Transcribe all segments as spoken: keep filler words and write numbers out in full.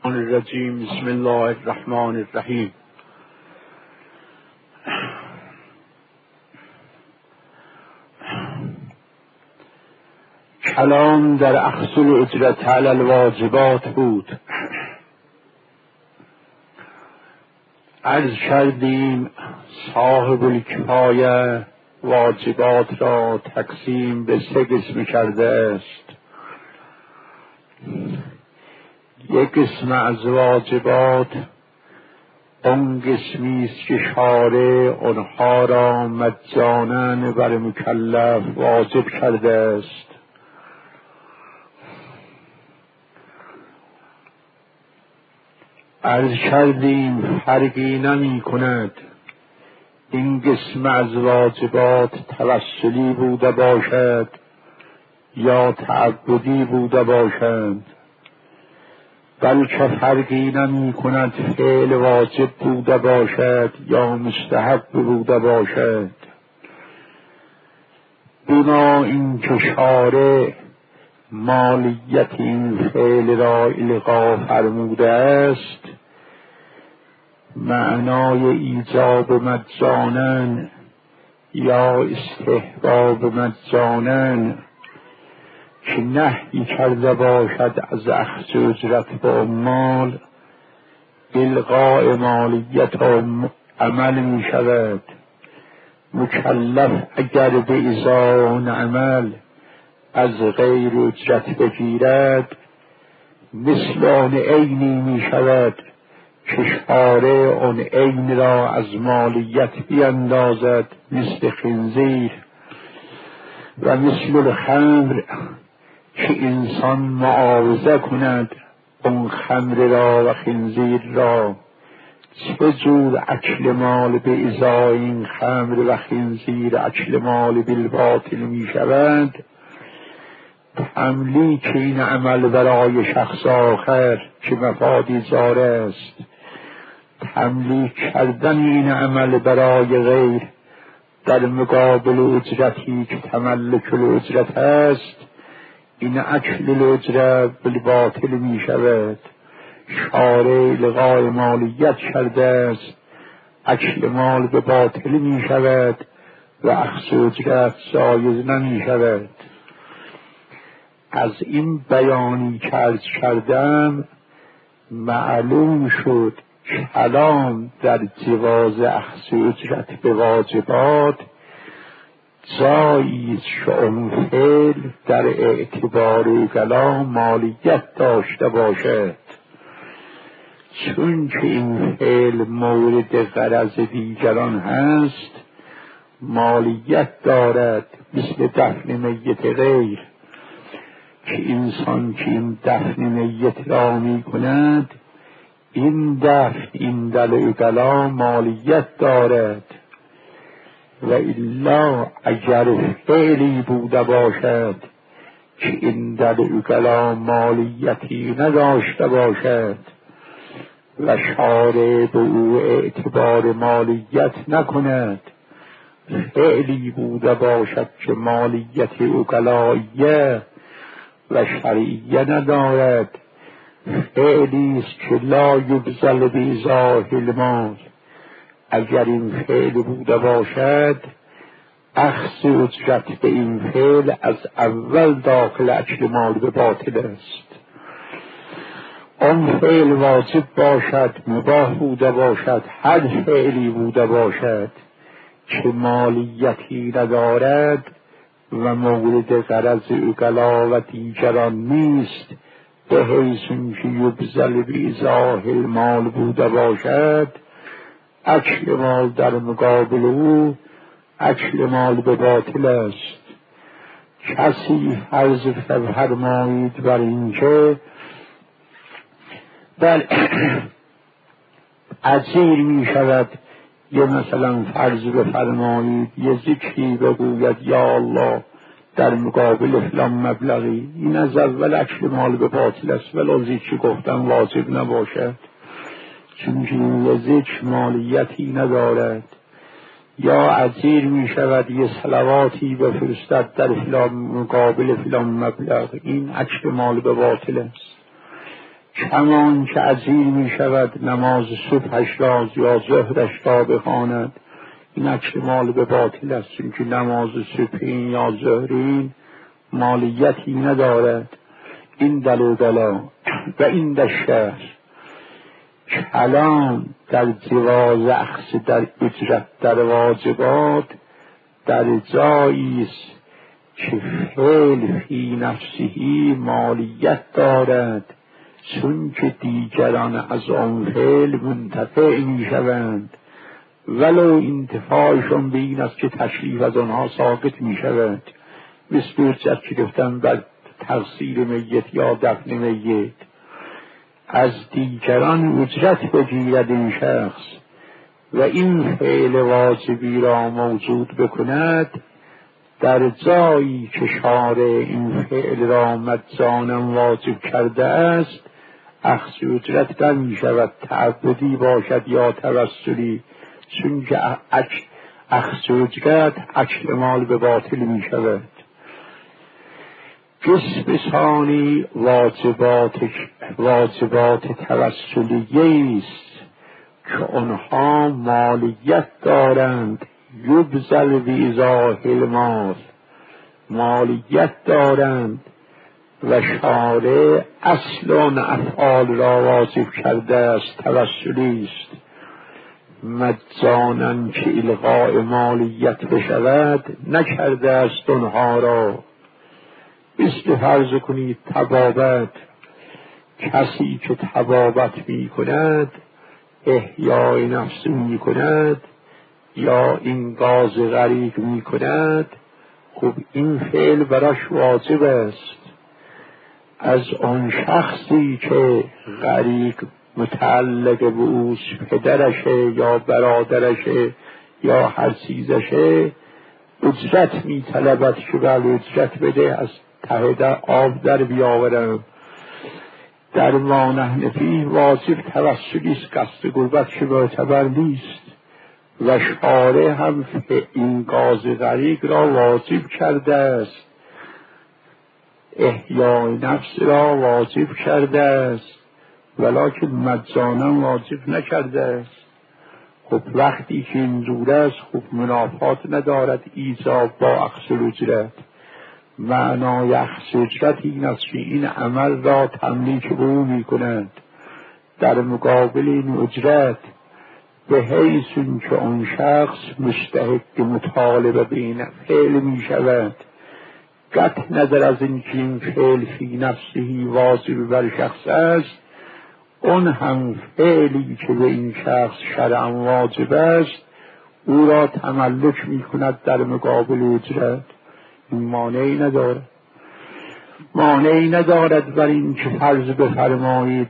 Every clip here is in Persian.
الرجیم. بسم الله الرحمن الرحیم. کلام در اخذ الاجرة علی الواجبات بود. عرض کردیم صاحب الکفایه واجبات را تقسیم به سه قسم کرده است. یک قسم از واجبات اون قسمی است که شارع آنها را مجانا بر مکلف واجب کرده است. عرض کردیم فرقی نمی کند این قسم از واجبات توسلی بوده باشد یا تعبدی بوده باشند، بلکه فرقی نمی کند فعل واجب بوده باشد یا مستحب بوده باشد. بنا اینکه شارع مالیت این فعل را الغا فرموده است، معنای ایجاب مجانا یا استحباب مجانا که نهی کرده باشد از اخذ اجرت به عمال، الغاء مالیت عمل می شود. مکلف اگر به ازای آن عمل از غیر اجرت بگیرد مثل آن عینی می شود که شارع آن عین را از مالیت بیندازد، مثل خنزیر و مثل الخمر که انسان معاوضه کند اون خمر را و خنزیر را. چه جور اکل مال به ازای این خمر و خنزیر اکل مال بالباطل می شود؟ تملیک این عمل برای شخص آخر که مفادی زار است، تملیک کردن این عمل برای غیر در مقابل اجرتی که تملک الاجرت است، این اکل الاجرت بالباطل می شود. شارع الغای مالیت کرده است، اکل مال به باطل می شود و اخذ اجرت جایز نمی شود. از این بیانی که عرض کردم معلوم شد کلام در جواز اخذ اجرت به واجبات جایی شؤون فعل در اعتبار کلام مالیت داشته باشد، چون که این فعل مورد غرض دیگران هست مالیت دارد، مثل دفن میت غیر که انسان که این دفن میت را می کند این دفن این در کلام مالیت دارد. و الا اگر فعلی بوده باشد که این در کلام مالیتی نداشته باشد و شارع به او اعتبار مالیت نکند، فعلی بوده باشد که مالیت اوکلاییه و شرعیه ندارد، فعلی است که لا یبذل بإیضاح المال، اگر این فعل بوده باشد اخذ اجرت به این فعل از اول داخل اکل مال به باطل است. آن فعل واجب باشد، مباح بوده باشد، هر فعلی بوده باشد که مالیتی ندارد و مورد غرض عقلا و دیگران نیست، به حیث که یبذل بإیضاح المال بوده باشد، اکل مال در مقابل او اکل مال به باطل است. کسی فرض فرمایید بر اینکه بل عزیر می شود، یا مثلا فرض بفرمایید یه ذکری بگوید یا الله در مقابل فلان مبلغی، این از اول اکل مال به باطل است، ولی ذکری گفتن واجب نباشد چون که این ذکر مالیتی ندارد. یا عزیر می شود یه صلواتی بفرستد در فلان مقابل فلان مبلغ، این اکل مال به باطل است. کمان که عزیل می شود نماز صبحش را یا ظهرش را بخواند، این اکل مال به باطل است، چون که نماز صبحین یا ظهرین مالیتی ندارد. این دل و دلا و این در شهر کلام در جواز اخذ در اجرت در واجبات در جایی است که فعل فی نفسهی مالیت دارد، چون که دیگران از آن فعل منتفع می شوند، ولو انتفاعشون به این است که تشریف از آنها ساقط می شود، مثل اجرت که گفتن بر تغسیل میت یا دفن میت. از دیگران اجرت بگیرد این شخص و این فعل واجبی را موجود بکند، در جایی که شارع این فعل را مجانا واجب کرده است اخذ اجرت در می شود، تعبدی باشد یا توسلی، چون که اخذ اجرت اکل مال به باطل می شود. قسم ثانی واجبات واجبات توسلیه است که آنها مالیت دارند، یبذل بإزاح المال، مالیت دارند و شارع اصل افعال را واجب کرده است، توسلی است. مجانا که الغاء مالیت بشود نکرده است آنها را. مثل فرض کنید طبابت، کسی که طبابت می کند احیای نفس می کند یا این گاز غریق می کند، خب این فعل براش واجب است. از آن شخصی که غریق متعلق به اوست، پدرشه یا برادرشه یا هر چیزشه، اجرت می طلبد که بل اجرت بده، از ته در آب در بیاورم. در ما نحنفی واجب توسلی است، قصد گربت که معتبر نیست و شارع هم این گاز غریق را واجب کرده است، احیای نفس را واجب کرده است، ولکن مجانا واجب نکرده است. خب وقتی که اینجور است خب منافات ندارد ایجاب با اخذ اجرت. معنای اخذ اجرت این است که این عمل را تملیک به او می کنند در مقابل این اجرت، به حیث که آن شخص مستحق مطالبه به این فعل می شود، قطع نظر از این که این فعل فی نفسه واجب بر شخص است، اون هم فعلی که به این شخص شرعا واجب است او را تملک می کند در مقابل اجرت. این مانعی ندارد مانعی ندارد بر این که فرض بفرمایید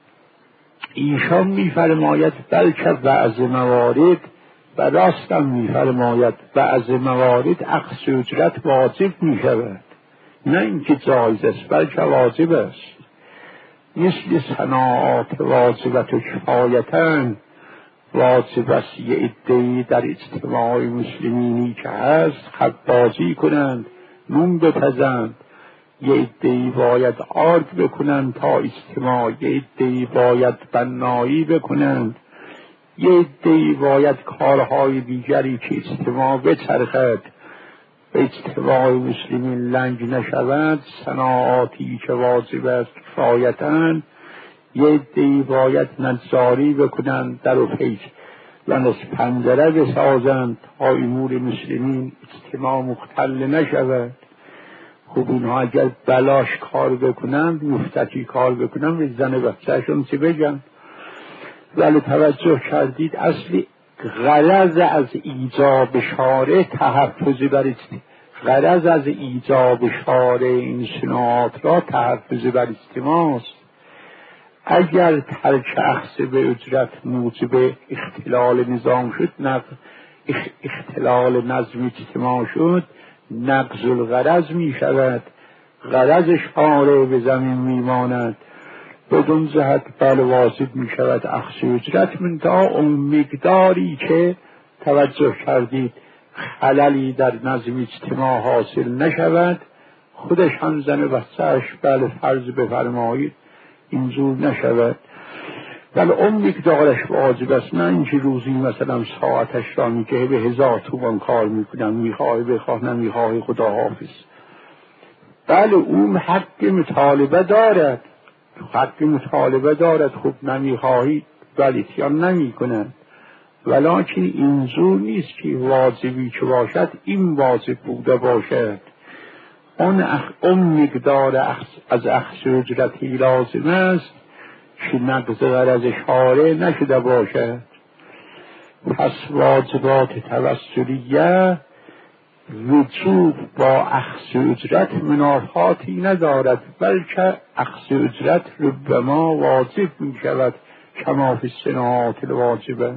ایشان می فرماید بلکه بعض موارد و راستم می فرماید بعض موارد اخذ اجرت واجب می شود، نه اینکه جایز است بلکه واجب است. مثل صناعات واجبت و کفایتن، واجب است یه عده‌ای در اجتماع مسلمینی که هست خبازی کنند، نون بپزند، یه عده‌ای باید آرد بکنند تا اجتماع، یه عده‌ای باید بنایی بکنند، یه عده‌ای باید کارهای دیگری که اجتماع بچرخد و اجتماع مسلمین لنگ نشود، صناعاتی که واجب است کفایتن، یه عده‌ای باید نجاری بکنند، در و پیچ و نصف پنجره بسازند تا امور مسلمین اجتماع مختل نشود. خب اینها اگر بلاش کار بکنند، مفتکی کار بکنند، به زن بچه‌شون چه بگن؟ ولی توجه کردید اصلی غرض از ایجاب شارع تحفظ بر اجتماع، غرض از ایجاب شارع این صناعات را تحفظ بر اجتماع است. اگر ترک اخذ به اجرت موجب اختلال نظام شد، نقض اختلال نظم اجتماع شد، نقض الغرض می شود، غرض شارع به زمین می ماند، بدون جهت بل واجب می شود اخذ اجرت، منتها اون مقداری که توجه کردید خللی در نظم اجتماع حاصل نشود، خودش هم زن بچه‌اش بله فرض بفرمایید اینجور نشود. ولی اون مقدارش واجب است، نه اینکه روزی مثلا ساعتش را میگه به هزار تومان کار میکنم، میخواه بخواه نمیخواه خدا حافظ. بله اون حق مطالبه دارد، حق مطالبه دارد، خب نمیخواهی ولی اتیان نمی کنند. ولیکن اینجور نیست که واجبی که باشد این واجب بوده باشد. اون, اخ... اون مقدار اخ... از اخذ اجرتی لازم است که نقض غرض شارع نشده باشد. پس واجبات توسلیه وجوب با اخذ اجرت منافاتی ندارد، بلکه اخذ اجرت ربما واجب می شود کما فی الصناعات الواجبه.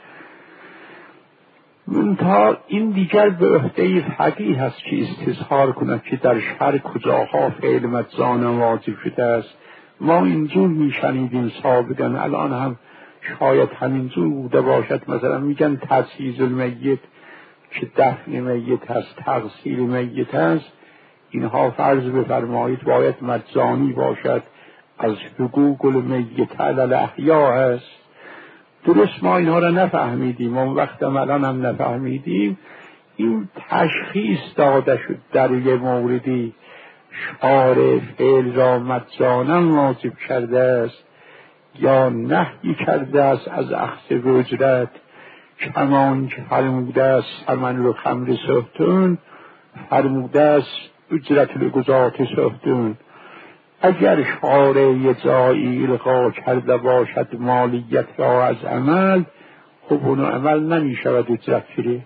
منتها این دیگر به عهده فقیه هست که استظهار کند که در شرع کجاها فعل مجزان واجب شده است. ما اینجور میشنیدیم سابقا، الان هم شاید همینجور بوده باشد. مثلا میگن تجهیز المیت که دفن میت هست، تغسیل میت هست، اینها فرض بفرمایید باید مجانی باشد، از حقوق المیت علی الاحیا هست. درست ما اینها را نفهمیدیم، اون وقت الان هم نفهمیدیم. این تشخیص داده شد در یه موردی شارع فعل را مجانا واجب کرده است یا نهی کرده است از اخذ اجرت، کمان که فرموده است ثمن الخمر سهتون، فرموده است اجرت القضاة سهتون. اگر شارع یه جایی الغا کرده باشد مالیت را از عمل، خب اون عمل نمی شود اجرت گرفت.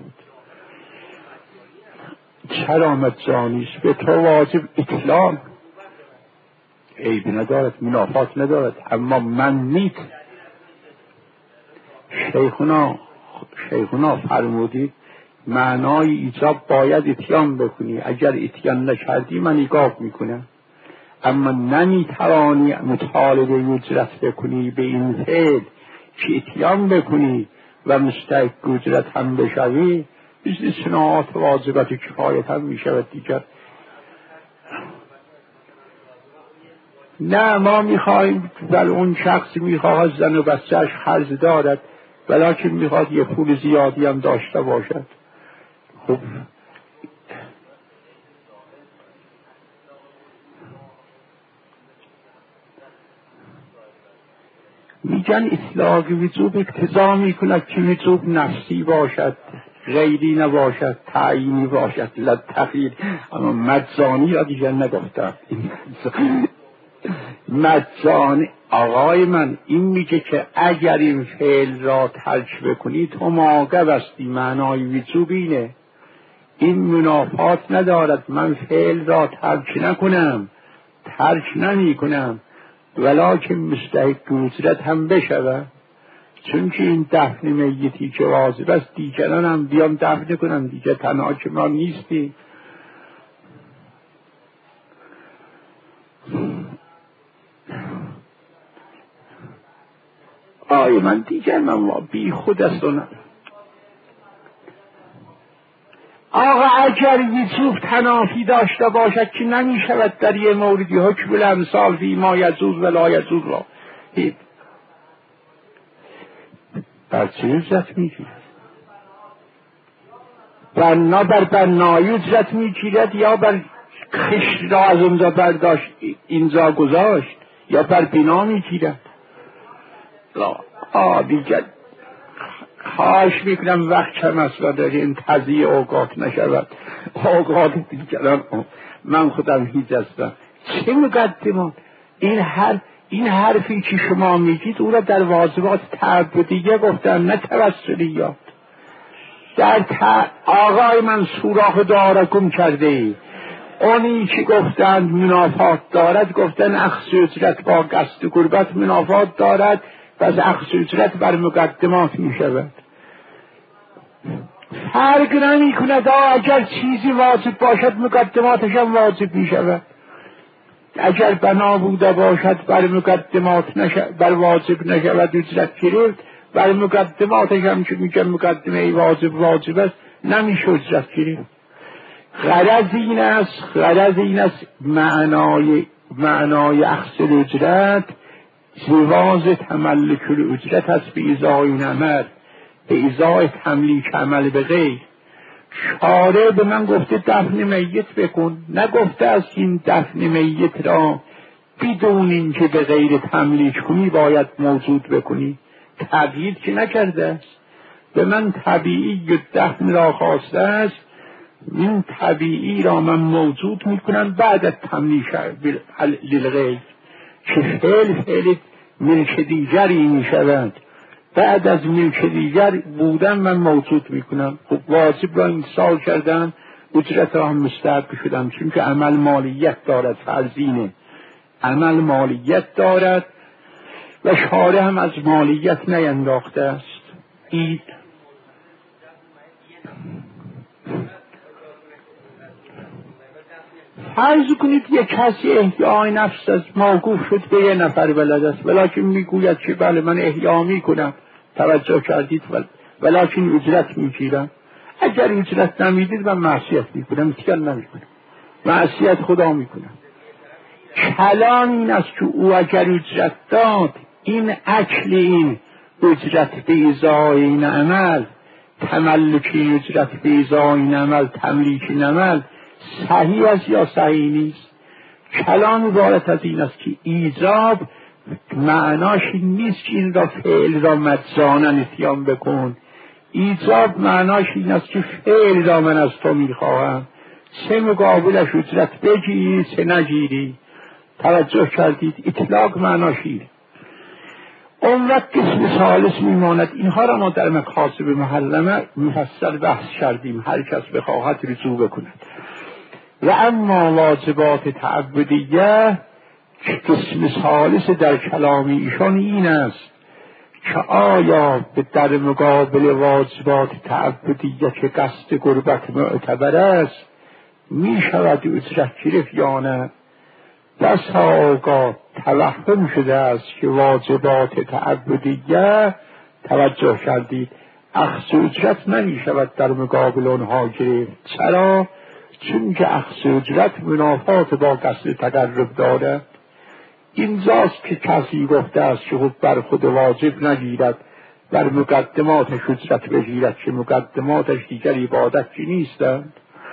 چرا مجانیست؟ به تو واجب اطلاق عیب ندارد، منافات ندارد، اما من نیت. شیخونا شیخونا فرمودید معنای ایجاب باید اتیان بکنی، اگر اتیان نکردی من ایقاب میکنم. اما نمی توانی مطالبه اجرت بکنی به این فعل که اتیان بکنی و مستحق اجرت هم بشوی، مثل صناعات واجبات کفایت هم می شود دیگر. نه ما می خواهیم بل اون شخصی می خواهد زن و بچهش خرج دارد ولیکن می خواهد یه پول زیادی هم داشته باشد. خب میگن اطلاق وجوب اقتضا میکند که وجوب نفسی باشد، غیری نباشد، تعیینی باشد، لا تخییر. اما مجانی را دیگر نگفتم. مجانی آقای من این میگه که اگر این فعل را ترک بکنی تو معاقب هستی. معنای وجوب اینه، این منافات ندارد. من فعل را ترک نکنم، ترک نمی کنم ولیکن مستحق اجرت هم بشود، چون که این دفن میتی که واجب است دیگران هم بیان دفن کنن دیگه، تنها که ما نیستیم. آی من دیگر من بی خود است. آقا اگر وجوب تنافی داشته باشد که نمی شود در یه موردی حکم الامثال فی ما یجوز ولا یجوز را بر چه اجرت می گیرد؟ بنا بر بنایی اجرت می گیرد یا بر خشت را از اونجا برداشت اینجا گذاشت یا بر بنا می گیرد؟ آه دیگر خواهش میکنم وقت کم است و در این تضییع اوقات نشود، اوقات دیگران. من خودم هیچ هستم. چه مقدمات این هر این حرفی که شما میگید او را در واجبات تعبدیه گفتن، نه توسلیات. در ت... آقای من سوراخ داره گم کرده ای. اونی که گفتند منافات دارد گفتن اخذ اجرت با قصد قربت منافات دارد و از اخذ اجرت بر مقدمات می شود. فرق نمی کند. اگر چیزی واجب باشد مقدماتش هم واجب می شود. اگر بنا بوده باشد بر مقدمات نشود، بر واجب نشود اجرت گرفت، بر مقدماتش هم که میگن مقدمه واجب واجب است نمیشه اجرت گرفت. غرض این است غرض این است معنای معنای اخذ اجرت زواز تملک الاجرت است به ازای این عمل، به ازای تملیک عمل به غیر. شارع به من گفته دفن میت بکن، نگفته از این دفن میت را بدون اینکه به غیر تملیک کنی باید موجود بکنی. تبیید که نکرده است، به من طبیعی دفن را خواسته است، این طبیعی را من موجود میکنم بعد از تملیک للغیر، که فعل فعل ملک دیگری میشود، بعد از ملک دیگر بودن من موجود میکنم. خب واجب را انسان کردن، اجرت را هم مستحب شدم، چون که عمل مالیت دارد، فرضینه عمل مالیت دارد و شارع هم از مالیت نینداخته است. این فرض کنید یک کسی احیای نفس از موقوف شد به یه نفر بلد است، ولیکن میگوید که بله من احیا میکنم، توجه کردید، ولیکن اجرت میگیرم. اگر اجرت نمیدید من معصیت میکنم، اتکال نمیکنم، معصیت خدا میکنم. کلام این است که او اگر اجرت داد، این اکل این اجرت به ازای این عمل، تملکی اجرت به ازای این عمل، تملیک این عمل صحیح است یا صحیح نیست. کلام عبارت از این است که ایجاب معناش این نیست که این را فعل را مجانا اتیان بکن، ایجاب معناش این است که فعل را من از تو میخواهم، سه مقابلش اجرت بگیری سه نگیری. توجه کردید؟ اطلاق معناش اینه. اون وقت قسم ثالث میماند. اینها را ما در مکاسب محرمه مفصل بحث کردیم، هر کس بخواهد رجوع بکند. و اما واجبات تعبدیه که قسم ثالث در کلام ایشان این است که آیا به در مقابل واجبات تعبدیه که قصد قربت معتبر است می شود اجرت گرفت یا نه؟ بس آگاه توهم شده است که واجبات تعبدیه، توجه کردید، اخذ اجرت نمی شود در مقابل آنها گرفت. چرا؟ چون که اخذ اجرت منافات با قصد تقرب دارد. اینجاست که کسی گفته است که خود بر خود واجب نگیرد، بر مقدماتش اجرت بگیرد، که مقدماتش دیگر عبادت که نیستند.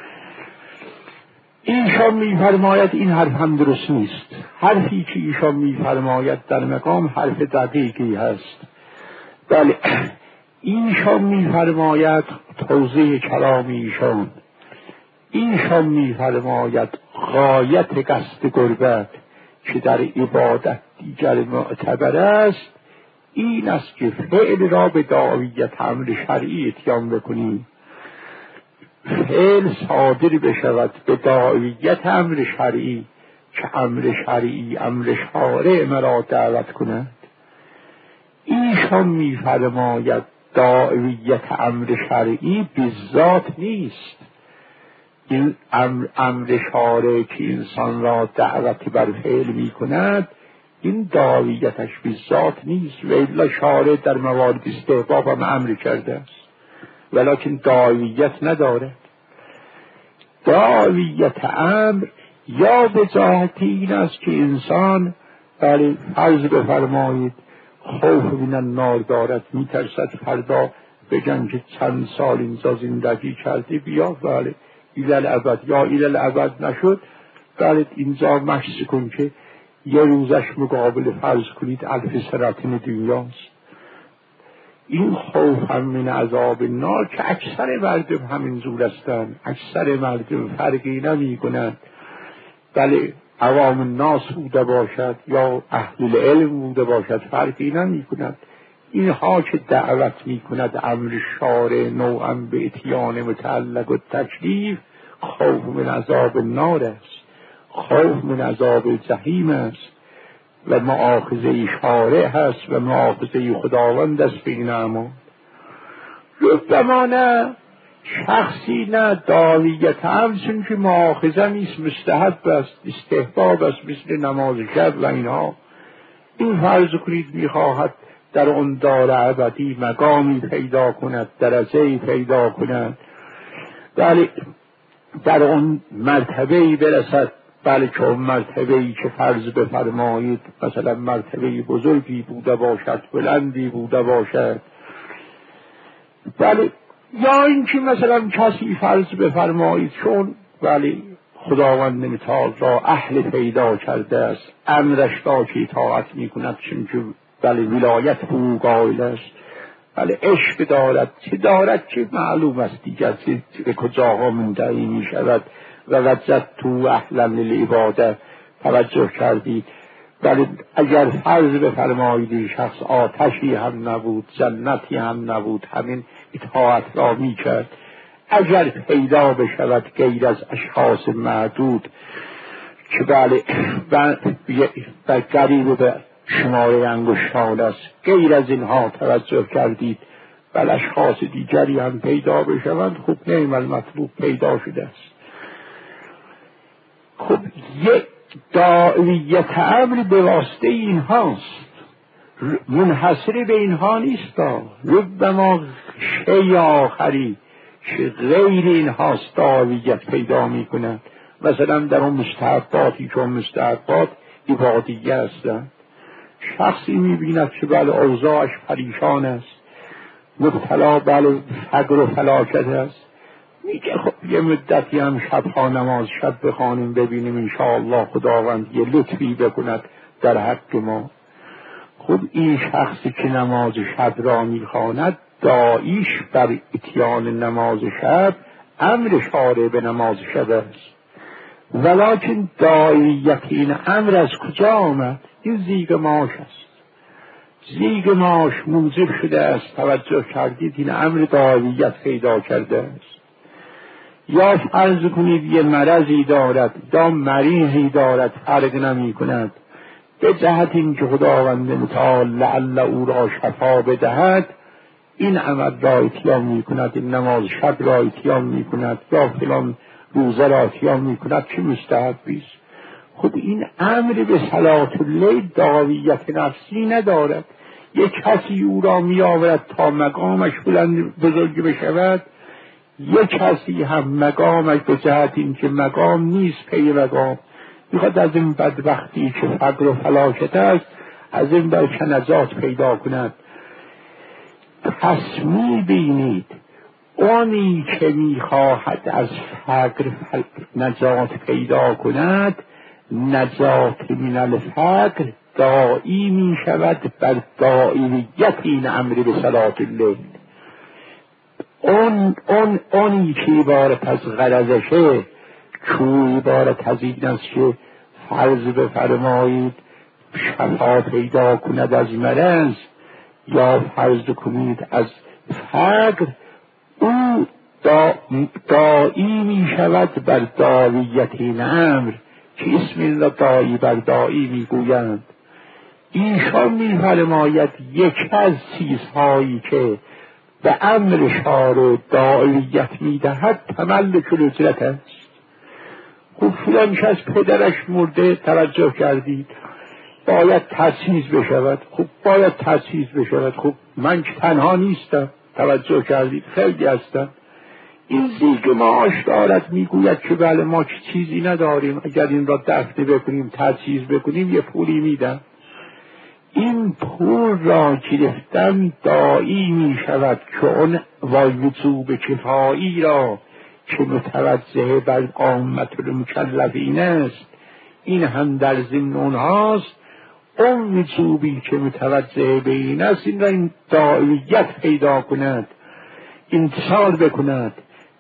ایشان میفرماید این حرف هم درست نیست. حرفی که ایشان میفرماید در مقام حرف دقیقی هست. بله، ایشان میفرماید توضیح کلام ایشان، ایشان میفرماید غایت قصد قربت که در عبادت دیگر معتبر است این است که فعل را به داعیت امر شرعی اتیان بکنیم، فعل صادر بشود به داعیت امر شرعی، که امر شرعی امر شارع مرا دعوت کند. ایشان میفرماید داعیت امر شرعی بالذات نیست، این امر, امر شارع که انسان را دعوت بر فعل می کند این داعیتش بالذات نیست، و الا شارع در موارد استحباب هم امر کرده است ولیکن داعیت ندارد. داعیت امر یا به جهت این است که انسان بله فرض بفرمایید خوف من النار دارد، می ترسد فردا بگن که چند سال اینجا زندگی کرده بیا بله ایلال ابد، یا ایلال ابد نشد بله اینجا مشت کن که یه روزش مقابل فرض کنید الف سرطین دنیاست. این خوف هم من عذاب النار که اکثر مردم همینجور هستند، اکثر مردم فرقی نمی کنند، بله عوام الناس بوده باشد یا اهل علم بوده باشد فرقی نمی کند. اینها که دعوت می کند امر شارع نوعا به اتیان متعلق و تکلیف، خوف من عذاب النار است، خوف من عذاب جهیم است و مؤاخذه شارع هست و مؤاخذه خداوند است به این اعمال. ربما نه شخصی نه داعیت هم، چون که مؤاخذه نیست، مستحب است، استحباب است، مثل نماز شب و اینها. این فرض کنید میخواهد در اون دار ابدی مقامی پیدا کند، درجه‌ای پیدا کند، بله در اون مرتبه‌ای برسد بله چون مرتبه ای که فرض بفرمایید مثلا مرتبه بزرگی بوده باشد، بلندی بوده باشد، بله یا اینکه مثلا کسی فرض بفرمایید چون بله خداوند متعال را اهل پیدا کرده است، امرش را که اطاعت می کند، چون بله ولایت او قائل است، بله عشق دارد، چه دارد که معلوم است دیگر به کجاها منتهی می شود. و وجدت تو اهلا للعباده توجه کردید، بله اگر فرض بفرمایید شخص آتشی هم نبود، جنتی هم نبود، همین اطاعت را می کرد، اگر پیدا بشود غیر از اشخاص معدود که بله و قریب به شماره انگشتان است، غیر از اینها توجه کردید، بله اشخاص دیگری هم پیدا بشوند، خب نعم المطلوب پیدا شده است. خب یک داعیت امر به واسطه این هاست، منحصر به اینها نیست. ربما شیء آخری که غیر این هاست داعیت پیدا می کند، مثلا در اون مستحباتی که اون مستحبات عبادیه هستند، شخصی می بیند که بله اوضاعش پریشان است، مبتلا بله فقر و فلاکت است، میگه خب یه مدتی هم شبها نماز شب بخوانیم ببینیم انشاءالله خداوند یه لطفی بکند در حق ما. خب این شخصی که نماز شب را میخواند داعیش بر اتیان نماز شب امر شارع به نماز شب است، ولکن داعیت این امر از کجا آمد؟ این زیگ ماش است. زیگ ماش موجب شده است، توجه کردید، این امر داعیت پیدا کرده است. یا فرض کنید یه مرضی دارد یا مریضی دارد، فرق نمی کند، به جهت این که خداوند متعال لعل او را شفا بدهد این عمل را اتیان می کند، این نماز شب را اتیان می کند یا فلان روزه را اتیان می کند، چه مستحبی است. خب این امر به صلاة اللیل داعیت نفسی ندارد. یک کسی او را می آورد تا مقامش بلند بزرگ بشود، یک کسی هم مقامش به جهت این که مقام نیست پی مقام، میخواد از این بدبختی که فقر و فلاکت است از این بلکه نجات پیدا کند. پس میبینید اونی که میخواهد از فقر نجات پیدا کند، نجات من الفقر داعی میشود بر داعیت این امر به صلاة اللیل. اون اون اونی که عبارت از غرضشه، چون عبارت از این است که فرض بفرمایید شفا پیدا کند از مرض یا فرض کنید از فقر، او دا داعی می شود بر داعیت این امر که اسم الله داعی بر داعی می گویند. ایشان می فرماید یکی از چیزهایی که به امر شارع داعیت می دهد تملک الاجرت است. خب فلان کس پدرش مرده، توجه کردید، باید تجهیز بشود. خب باید تجهیز بشود. خب من که تنها نیستم، توجه کردید، خیلی هستم. این زیگ معاش دارد، میگوید که بله ما که چیزی نداریم، اگر این را دفن بکنیم تجهیز بکنیم یه پولی میدم. این پول را گرفتن داعی می شود که اون وجوب کفایی را که متوجه بر عامة المکلفین است، این هم در ضمن اونهاست. اون وجوبی که متوجه به این است، این را این داعیت پیدا کند، انتصال بکند.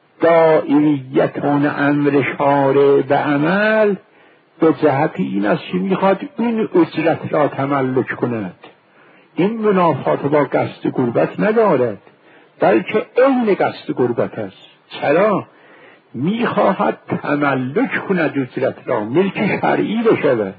داعیت اون امر شارع به عمل به جهت این است که میخواد این اجرت را تملک کند. این منافات با قصد غربت ندارد، بلکه عین قصد غربت است. چرا؟ میخواهد تملک کند اجرت را، ملک شرعی بشود.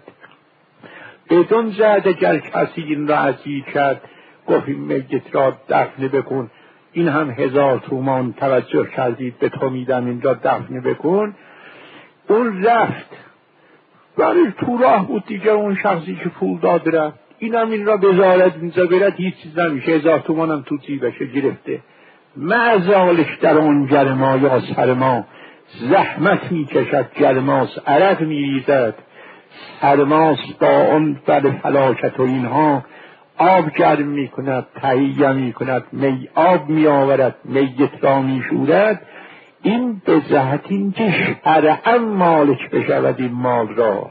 بدون جهت اگر کسی این را عزیز کرد، گفت این میت را دفن بکن، این هم هزار تومان، توجه کردید، به تو میدم این را دفن بکن، اون رفت ولی تو راه بود دیگه، اون شخصی که پول داد رفت، این هم این را بذارد اینجا برد، هیچ چیز نمیشه، هزار تومان هم تو جیبشه گرفته. معزالش در اون گرما یا سرما زحمت میکشد، گرماس عرق میریزد، سرماس با اون بر فلاکت و اینها آب گرم میکند، تهیه میکند، می آب میآورد، میت را میشورد. این به جهت اینکه شرعا مالک بشود این مال را.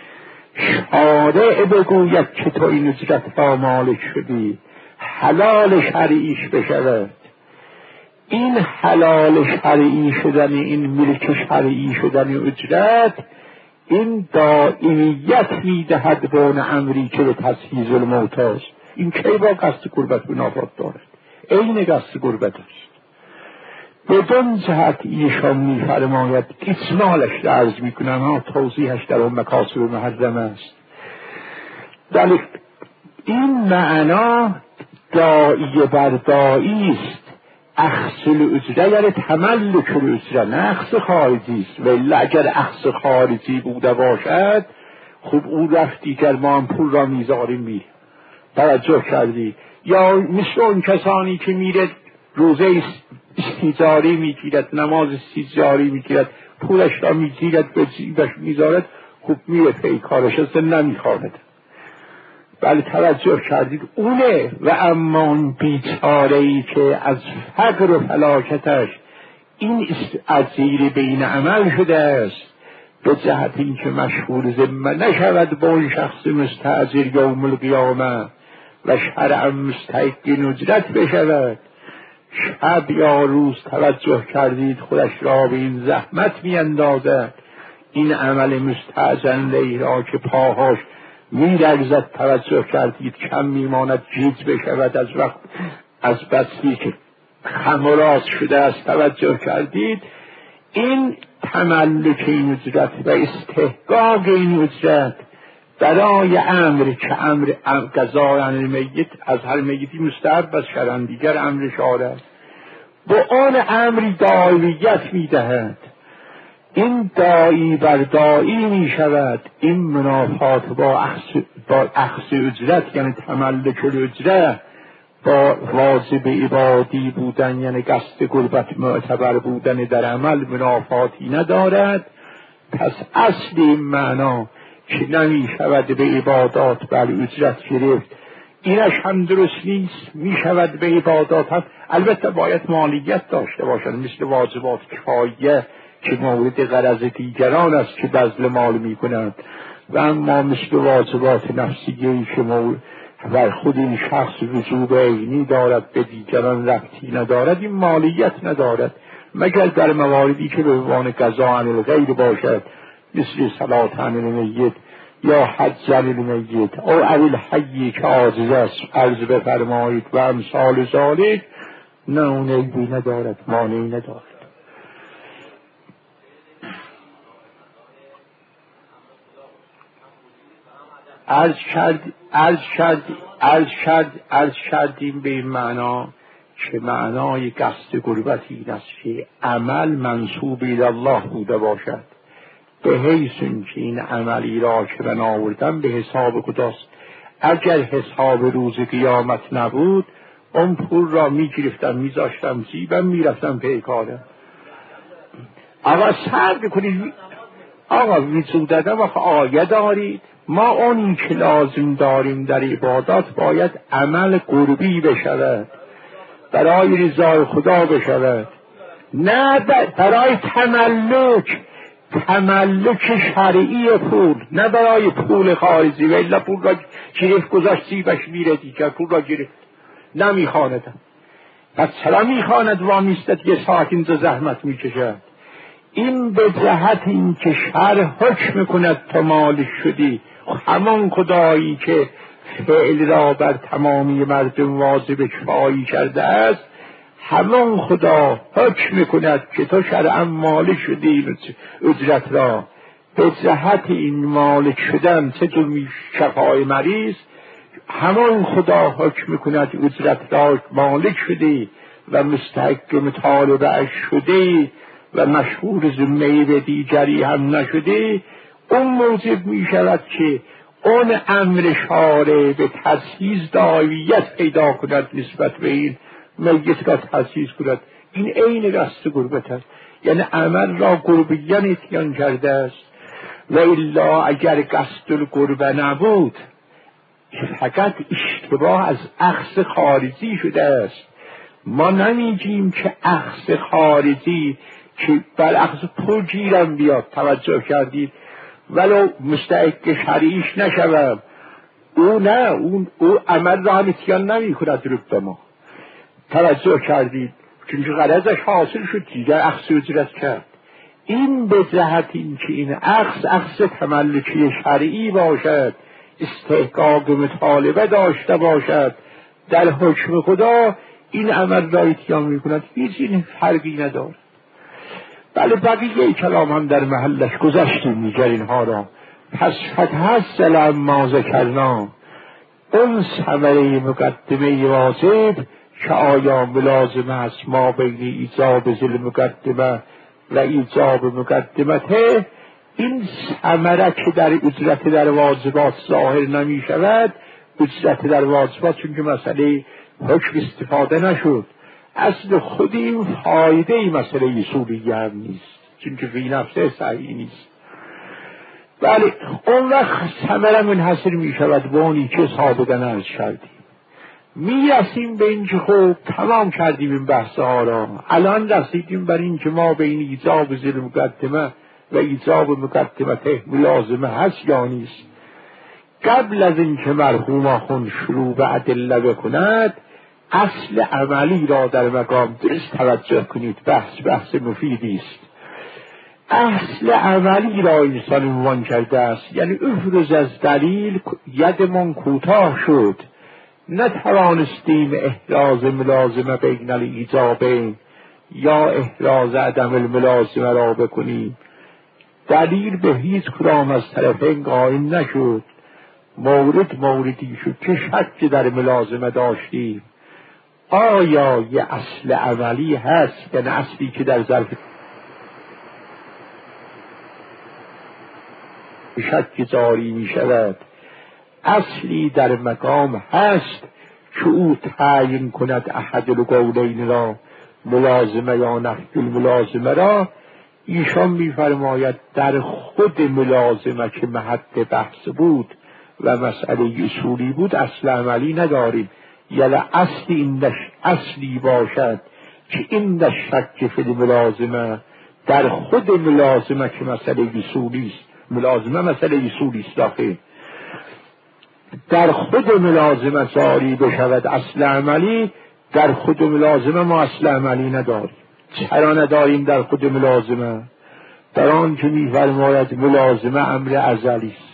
شارع بگوید که تو این اجرت را مالک شدی، حلال شرعیش بشود. این حلال شرعی شدن، این ملک شرعی شدن اجرت، این دائمیت میدهد به اون امری که به تسهیز الموتاست. این کی با قصد قربت منافات دارد؟ عین قصد قربت است. بدون جهت ایشان میفرماید، اسمالش را عرض میکنم ها، توضیحش در اون مکاسب محرم است. در این معنا داعی بر داعی است. اخذ الاجره یعنی تملک الاجره، نه اخذ خارجی است. ولی اگر اخذ خارجی بوده باشد، خب او رفت دیگر ما هم پول را میذاریم می توجه کردی. یا مثل اون کسانی که میره روزه استیجاری میگیرد، نماز استیجاری میگیرد، پولش را میگیرد به جیبش میذارد، خب میره پی کارش است، نمیخواند. بله توجه کردید اونه. و اما اون بیچاره‌ای که از فقر و فلاکتش این از زیر بین عمل شده است، به جهت اینکه مشغول ذمه نشود با اون شخص مستأجر یوم القیامه و شرعا مستحق اجرت بشود، شب یا روز توجه کردید خودش را به این زحمت می اندازد، این عمل مستأجر لیه را که پاهاش می لرزد، توجه کردید کم می ماند جیز بشود از وقت از بسی که خمراز شده است. توجه کردید این تملک این اجرت و استحقاق این اجرت برای امر که امر قضا عن المیت از هر میتی مستحب و شرعاً دیگر امر شارع با آن امری داعیت می دهد. این داعی بر داعی می شود. این منافات با اخذ با اخذ اجرت یعنی تملک الاجره با واجب عبادی بودن یعنی قصد قربت معتبر بودن در عمل منافاتی ندارد. پس اصل این معنا که نمی شود به عبادات بر اجرت گرفت، اینش هم درست نیست. می شود به عبادات هم، البته باید مالیت داشته باشد مثل واجبات کفاییه که مورد غرض دیگران است که بذل مال می کنند، و اما مثل واجبات نفسیه‌ای که مورد و خود این شخص وجوب عینی دارد به دیگران ربطی ندارد، این مالیت ندارد مگر در مواردی که به عنوان قضا عن الغیر باشد، مثل صلات عن المیت یا حج عن المیت او اویل حیی که عاجز است عرض بفرمایید و امثال ذالک. نه اون عیبی ندارد، مانعی ندارد. عرض کرد عرض کرد عرض کرد عرض کردیم به این معنا که معنای قصد قربت این است که عمل منسوب الی الله بوده باشد، به حیث که این عملی را که من آوردم به حساب خداست. اگر حساب روز قیامت نبود اون پول را می گرفتم می زاشتم جیبم می رفتم پی کارم. آقا سر بکنید آقا ویزو دادم آقا آیه دارید. ما اونی که لازم داریم در عبادات باید عمل قربی بشود، برای رضای خدا بشود، نه برای تملک تملک شرعی پول، نه برای پول خارجی. و الا پول را گرفت گذاشت سیبش میره دیگر، پول را گرفت نمیخواندم. پس چرا میخواند وامیستد یه ساعت اینجا زحمت میکشد؟ این به جهت این که شرع حکم کند تو مالک شدی. همان خدایی که فعل را بر تمامی مردم واجب کفایی کرده است، همان خدا حکم کند که تو شرعا مالک شدی اجرت را. به جهت این مالک شدن چه جور شفای مریض، همان خدا حکم کند اجرت را مالک شدی و مستحق مطالبه شدی و مشهور ذمه به دیگری هم نشده. اون موجب می شود که اون امر شارع به تسهیز داعیت پیدا کند نسبت به این میت را تسهیز کند. این عین قصد قربت است. یعنی عمل را قربیان اتیان کرده است. و الا اگر قصد القربه نبود فقط اشتباه از اخذ خارجی شده است. ما نمیگیم که اخذ خارجی که بر اخذ پر گیرم بیاد، توجه کردید، ولو مستحق شرعیش نشوم، او نه، اون او عمل را هم اتیان نمی کند رو به ما، توجه کردید، چون غرضش حاصل شد دیگر اخذ اجرت کرد. این به جهت این که این اخذ اخذ تملکی شرعی باشد، استحقاق مطالبه داشته باشد در حکم خدا، این عمل را اتیان می کند، هیچ این فرقی ندارد. بله بقیه کلام هم در محلش گذشتیم میگر اینها را. پس فتحصل اما ذکرنا، اون ثمره مقدمه واجب که آیا ملازمه است ما بین ایجاب ذل مقدمه و ایجاب مقدمته، این ثمره که در اجرت در واجبات ظاهر نمی شود، اجرت در واجبات چون که مسئله حکم استفاده نشد، اصل خود این فایده ای مسئله اصولی هم نیست، چون که فی نفسه صحیح نیست. بله اون وقت ثمره منحصر می شود به اونی که سابقا عرض کردیم. می رسیم به این که خب تمام کردیم این بحث ها را، الان رسیدیم بر این که ما بین ایجاب ذل مقدمه و ایجاب مقدمته ملازمه هست یا نیست. قبل از این که مرحوم آخوند شروع به ادله بکند، اصل عملی را در مقام درست توجه کنید، بحث بحث مفیدی است. اصل عملی را انسان عنوان کرده است، یعنی افرز از دلیل یدمان کوتاه شد، نتوانستیم احراز ملازمه بین الایجابین یا احراز عدم الملازمه را بکنیم. دلیل به هیچ کدام از طرفین قائم نشد. مورد موردی شد که شک در ملازمه داشتیم، آیا یه اصل عملی هست، یعنی اصلی که در ظرف شک جاری می شود، اصلی در مقام هست که او تعیین کند احد القولین را، ملازمه یا نفی الملازمه را. ایشان می فرماید در خود ملازمه که محط بحث بود و مسئله اصولی بود اصل عملی نداریم، یعنی اصلی این اصلی باشد که این شک فی الملازمه در خود ملازمه که مسئله اصولی است، ملازمه مسئله اصولی است داخل در خود ملازمه جاری بشود اصل عملی. در خود ملازمه ما اصل عملی نداریم. چرا نداریم در خود ملازمه؟ در آن که می فرماید ملازمه امر ازلی است،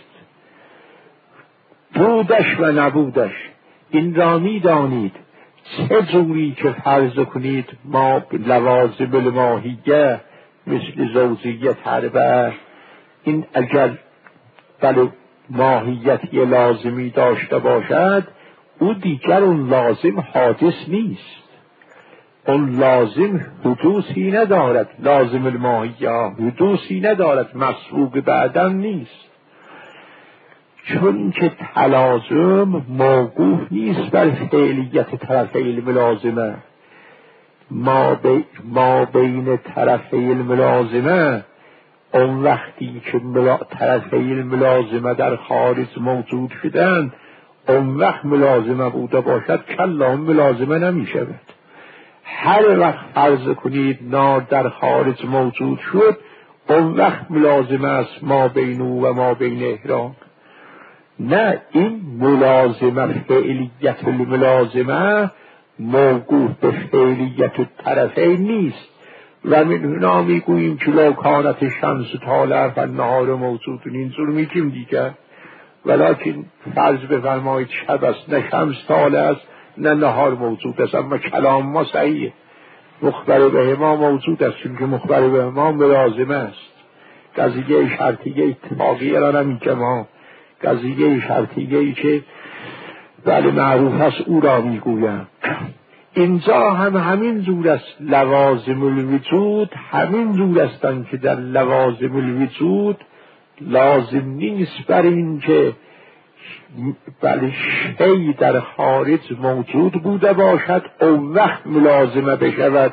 بودش و نبودش این را می دانید. چه جوری که فرض کنید ما لوازم الماهیه مثل زوجیت حربه، این اگر بله ماهیتی لازمی داشته باشد، او دیگر اون لازم حادث نیست، اون لازم حدوثی ندارد، لازم الماهیه حدوثی ندارد، مسبوق بعدم نیست، چون که تلازم موقوف نیست بر فعلیت طرفی الملازمه. ما, بی ما بین طرفی الملازمه، اون وقتی که ملا... طرفی الملازمه در خارج موجود شدن، اون وقت ملازمه بوده باشد کلا ملازمه نمی شود. هر وقت فرض کنید نار در خارج موجود شد، اون وقت ملازمه است ما بین او و ما بین احرام. نه، این ملازمه فعلیت الملازمه موقوف به فعلیت طرفین نیست. و من هنا میگوییم که لو کانت شمس طالع و نهار موجود، اینجور میگیم دیگر، ولیکن فرض بفرمایید شب است، نه شمس طالع است نه نهار موجود است، اما کلام ما صحیحه، مخبر به ما موجود است، چون که مخبر به ما ملازمه است. قضیه شرطیه اتفاقیه را نمیگم ما، قضیه شرطیه ای که بله معروف است او را میگویم. اینجا هم همین جور است، لوازم الوجود همین جور هستند که در لوازم الوجود لازم نیست بر این که بله شی در خارج موجود بوده باشد اون وقت ملازمه بشود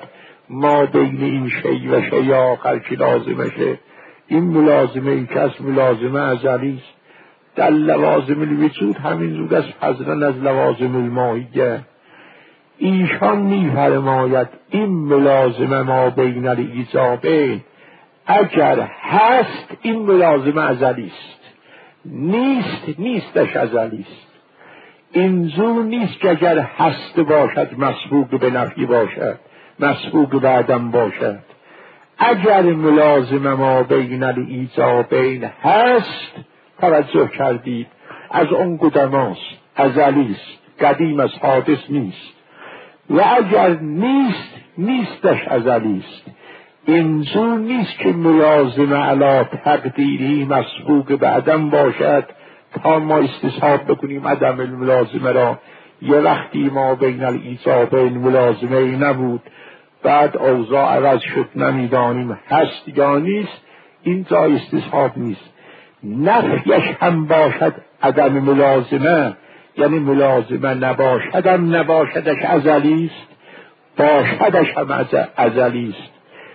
ما بین این شی و شی آخر که لازمشه. این ملازمه ای که از ملازمه ازلی است. در لوازم الوجود همین زود از فضلا از لوازم الماهیه. ایشان می‌فرماید این ملازمه ما بین الایجابین اگر هست این ملازمه ازلی است، نیست نیستش ازلی است. اینجور نیست که اگر هست باشد مسبوق به نفی باشد، مسبوق به عدم باشد. اگر ملازمه ما بین الایجابین هست، توجه کردید، از اون قدماست، ازلی است، قدیم از حادث نیست. و اگر نیست، نیستش ازلی است. اینجور نیست که ملازمه علی تقدیری مسبوق به عدم باشد تا ما استصحاب بکنیم عدم الملازمه را. یه وقتی ما بین الایجابین ملازمه ای نبود، بعد اوضاع عوض شد، نمیدانیم هست یا نیست، این جای استصحاب نیست. نفیش هم باشد عدم ملازمه، یعنی ملازمه نباشدم نباشدش ازلی است، باشدش هم ازلی است.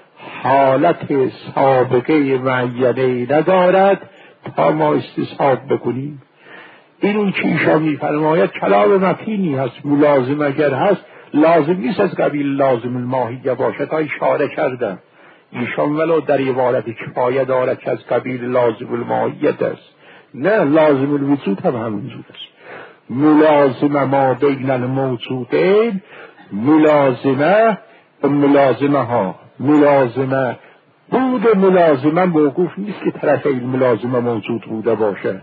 حالت سابقه معینه ندارد تا ما استصحاب بکنیم. این که ایشان میفرماید کلام متینی هست. ملازم اگر هست لازم نیست از قبیل لازم الماهیه باشد. تا اشاره کردم ایشان ولو در عبارت کفایه دارد که از قبیل لازم الماهیه است، نه لازم الوجود هم همینجور است. ملازمه ما بین الموجودین، ملازمه و ملازمه ها، ملازمه بود ملازمه موقوف نیست که طرف این ملازمه موجود بوده باشد.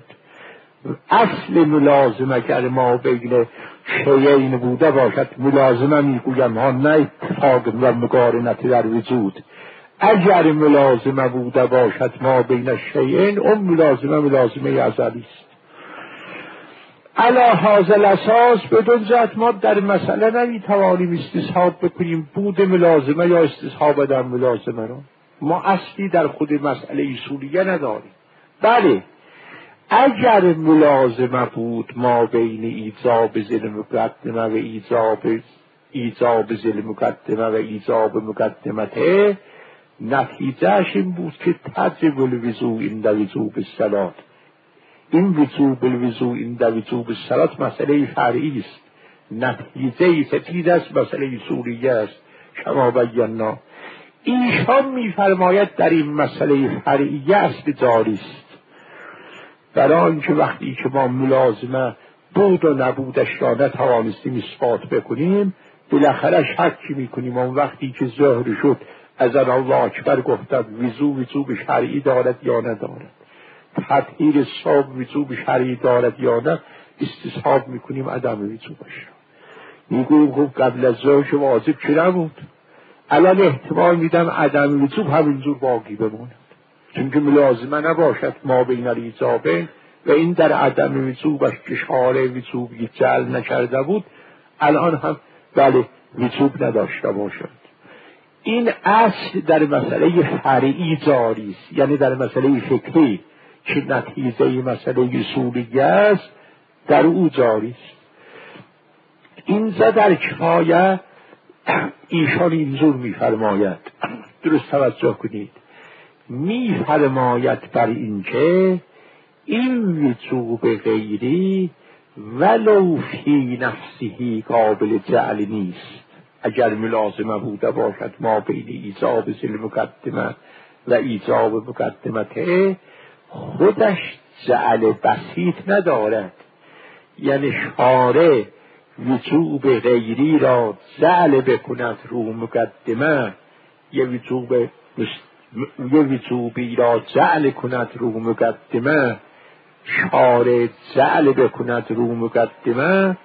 اصل ملازمه اگر ما بین شیئین بوده باشد، ملازمه میگویم ها، نه اتفاق و مقارنت در وجود. اگر ملازمه بوده باشد ما بین شیئین، اون ملازمه ملازمه ازلی است. علی هذا الاساس بدون جهت ما در مسئله نمیتوانیم استصحاب بکنیم بود ملازمه یا استصحاب در ملازمه را. ما اصلی در خود مسئله اصولیه نداریم. بله اگر ملازمه بود ما بین ایجاب ذل مقدمه و ایجاب ایجاب ذل مقدمه و ایجاب مقدمته، نتیجهش این بود که تجب الوضوء عند وجوب الصلاة. این وجوب الوضوء عند وجوب الصلاة مسئله فرعی است، نتیجه سفید است، مسئله اصولیه است. کما بینا ایشان میفرماید در این مسئله فرعیه اصل جاری است. برای آنکه وقتی که ما ملازمه بود و نبودش را نتوانستیم اثبات بکنیم، بالاخره شکی میکنیم. اون وقتی که ظهر شد از الله اکبر گفتند وضو وجوب شرعی دارد یا ندارد، تطهیر صبح وجوب شرعی دارد یا نه، استصحاب میکنیم عدم وجوبش را. میگویم خب قبل از ظهر واجب که نبود، الان احتمال میدم عدم وجوب همینجور باقی بماند، چون که ملازمه نباشد ما بین الایجابین و این در عدم وجوبش که شارع وجوبی جعل نکرده بود، الان هم بله وجوب نداشته باشد. این اصل در مسئله فرعی جاری است، یعنی در مسئله فقهی که نتیجه مسئله اصولی است در او جاری است. اینجا در کفایه ایشان اینجور میفرماید، درست توجه کنید، میفرماید بر این که این وجوب غیری ولو فی نفسه قابل جعل نیست. اگر ملازمه بوده باشد ما بین ایجاب ذل مقدمه و ایجاب مقدمته، خودش جعل بسیط ندارد. یعنی شارع وجوب غیری را جعل بکند رو مقدمه، یه وجوب یه وجوبی را جعل کند رو مقدمه، شارع جعل بکند رو مقدمه،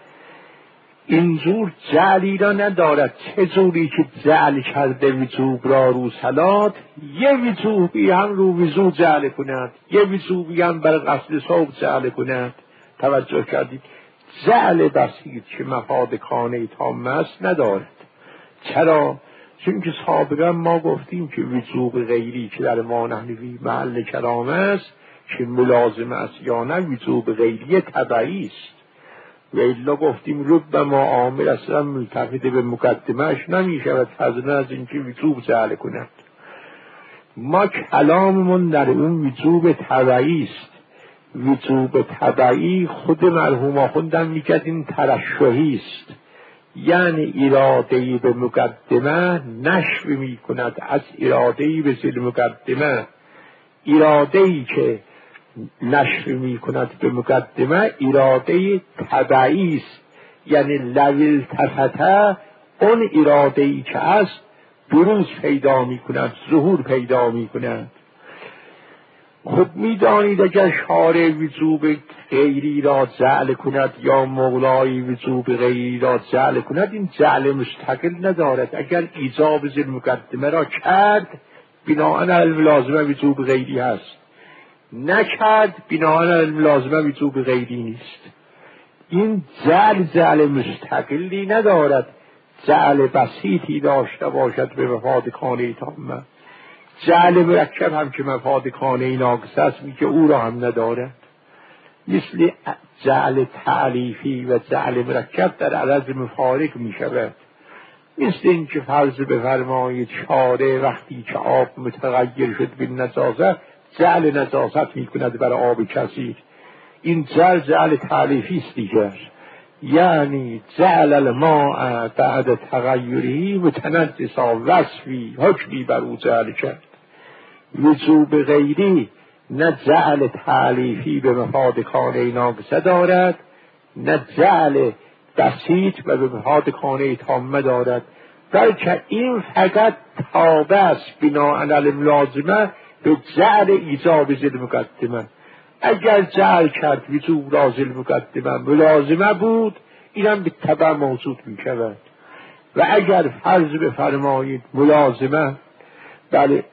اینجور جعلی را ندارد. چه جوری که جعل کرده وجوب را رو صلات، یه وجوبی هم رو وضو جعل کند، یه وجوبی هم بر غسل صبح جعل کند. توجه کردید؟ جعل بسیط که مفاد کانه تام است ندارد. چرا؟ چون که سابقا ما گفتیم که وجوب غیری که در ما نحوی محل کلام است که ملازم است یا نه، وجوب غیری تبعی است. و الا گفتیم ربما عامل اصلا ملتفت به مقدمهش نمی شود فضلا از اینکه وجوب جعل کند. ما کلاممون در اون وجوب طبعی است. وجوب طبعی خود مرحوم آخوندم میگد این ترشحی است، یعنی اراده‌ای به مقدمه نشو می کند از اراده‌ای به ذیل مقدمه. اراده‌ای که نشو می کند به مقدمه اراده طبعی است، یعنی لو التفته اون اراده‌ای که است بروز پیدا می کند، ظهور پیدا می کند. خب می دانید اگر شارع وجوب غیری را جعل کند یا مولای وجوب غیری را جعل کند، این جعل مستقل ندارد. اگر ایجاب ذیل مقدمه را کرد بناءً علی الملازمه وجوب غیری هست، نکرد بناءً علی الملازمه وجوب غیری نیست. این جعل جعل مستقلی ندارد، جعل بسیطی داشته باشد به مفاد کانه تامه. جعل مرکب هم که مفاد کانه ناقص است می که او را هم ندارد. مثل جعل تعلیفی و جعل مرکب در عرض مفارق می شود. مثل این که فرض بفرمایید شارع وقتی که آب متغیر شد به نجاست جعل نجاست می کند برای آب کثیر. این جعل جعل تعلیفی است دیگر، یعنی جعل الماء بعد تغییری متنجسا وصفی حکمی بر او جعل کرد. وجوب غیری نه جعل تعلیفی به مفاد کانه ناقصه دارد، نه جعل بسیط و به مفاد کانه تامه دارد، بلکه این فقط تابع است بناء علی الملازمه به جعل ایجاب ذیل مقدمه. اگر جعل کرد وجوب را ذیل مقدمه ملازمه بود، اینم به تبع موجود می شود. و اگر فرض بفرمایید ملازمه بله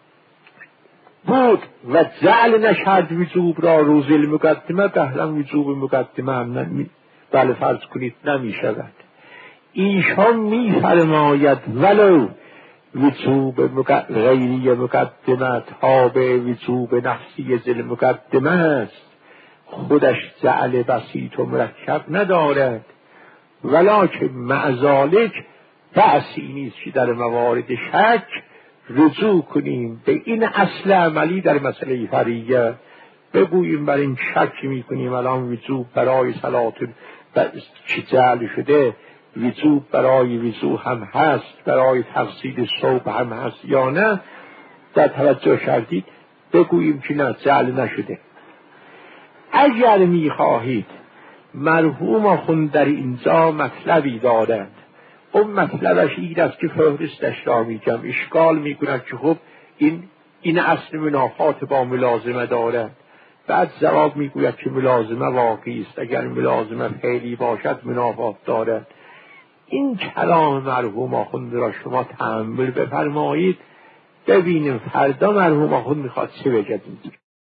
بود و جعل نشد وجوب را رو ذیل مقدمه، بهرم وجوب مقدمه هم نمی بله فرض کنید نمی شود. ایشان می فرماید ولو وجوب غیری مقدمه تابع وجوب نفسی ذیل مقدمه است، خودش جعل بسیط و مرکب ندارد، ولکن مع ذالک بأسی نیست که در موارد شک رجوع کنیم به این اصل عملی در مسئله فریه، بگوییم بر این شک میکنیم الان وجوب برای صلات که جعل شده وجوب برای وضو هم هست، برای تغسیل صبح هم هست یا نه، در توجه کردید بگوییم که نه جعل نشده. اگر میخواهید مرحوم آخوند در اینجا مطلبی دارند، اون مطلبش این است که فهرستش را میگم، اشکال میکند که خب این این اصل منافات با ملازمه دارد. بعد جواب میگوید که ملازمه واقعی است، اگر ملازمه فعلی باشد منافات دارد. این کلام مرحوم آخوند را شما تأمل بفرمایید، ببینیم فردا مرحوم آخوند میخواد چه بگه.